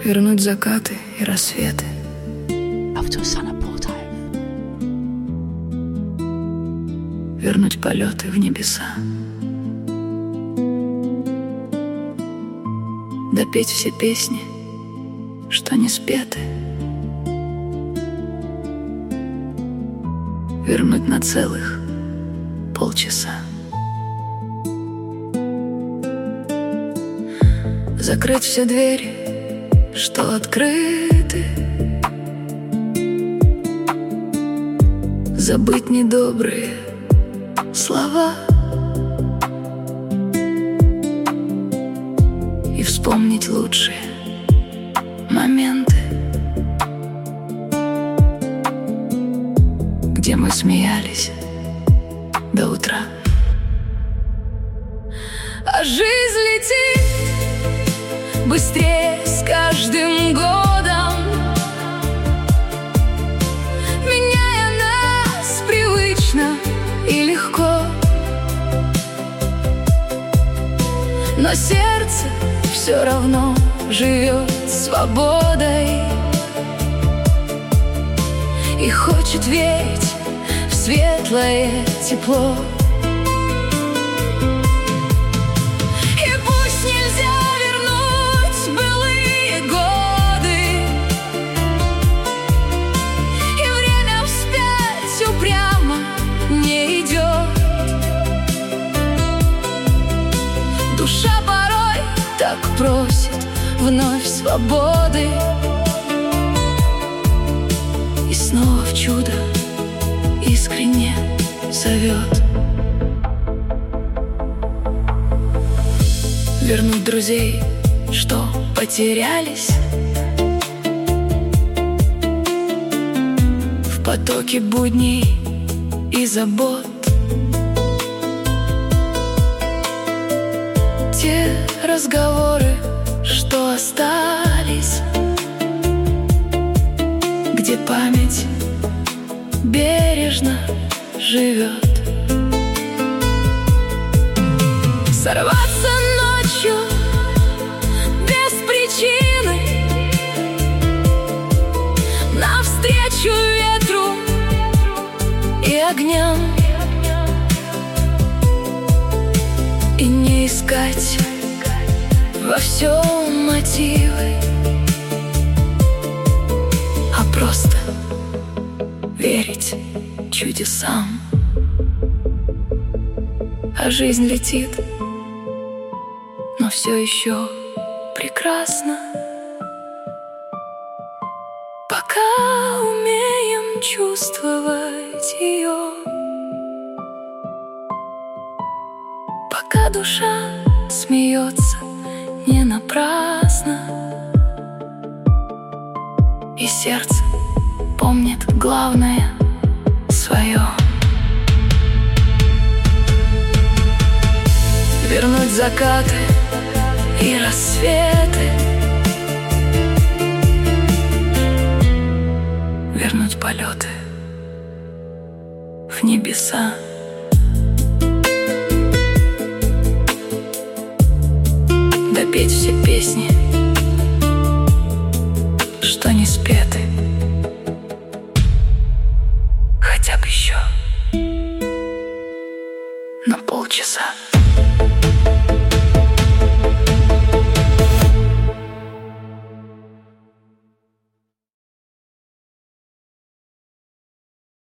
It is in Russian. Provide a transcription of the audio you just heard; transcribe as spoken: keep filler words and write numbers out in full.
Вернуть закаты и рассветы. Вернуть полеты в небеса. Допеть все песни, что не спеты. Вернуть на целых полчаса. Закрыть все двери, что открыты. Забыть недобрые слова и вспомнить лучшие моменты, где мы смеялись до утра. А жизнь летит быстрее с каждым годом, меняя нас привычно и легко. Но сердце все равно живет свободой и хочет верить в светлое тепло. И пусть нельзя вернуть былые годы, и время вспять упрямо не идет. Душа порой так просит вновь свободы, и снова в чудо искренне зовет. Вернуть друзей, что потерялись в потоке будней и забот. Те разговоры, что остались, где память бережно живет. Сорваться ночью без причины навстречу ветру и огням, и не искать во всем мотивы, а просто верить чудесам. А жизнь летит, но все еще прекрасно, пока умеем чувствовать ее, пока душа смеется не напрасно, и сердце помнит главное свое. Вернуть закаты и рассветы, вернуть полеты в небеса. Допеть все песни,